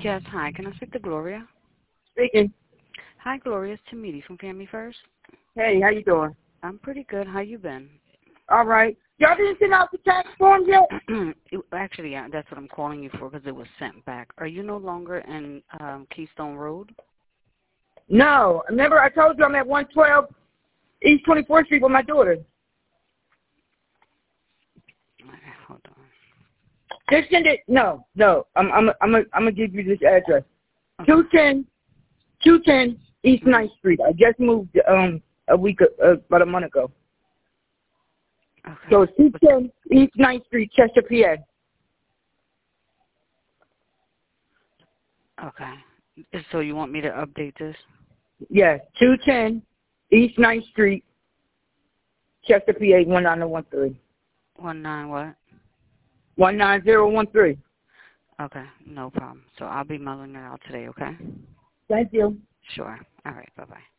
Yes, hi. Can I speak to Gloria? Speaking. Hi, Gloria. It's Tamiti from Family First. Hey, how you doing? I'm pretty good. How you been? All right. Y'all didn't send out the tax forms yet? Actually, yeah, that's what I'm calling you for because it was sent back. Are you no longer in Keystone Road? No. Remember I told you I'm at 112 East 24th Street with my daughter. Hold on. Just send it. No. I'm gonna give you this address. Okay. 210 East 9th Street. I just moved about a month ago. Okay. So it's 210 East 9th Street, Chester, PA. Okay. So you want me to update this? Yes, 210 East 9th Street, Chester, PA 19013. 19 what? 19013. Okay, no problem. So I'll be mailing it out today, okay? Thank you. Sure. All right, bye-bye.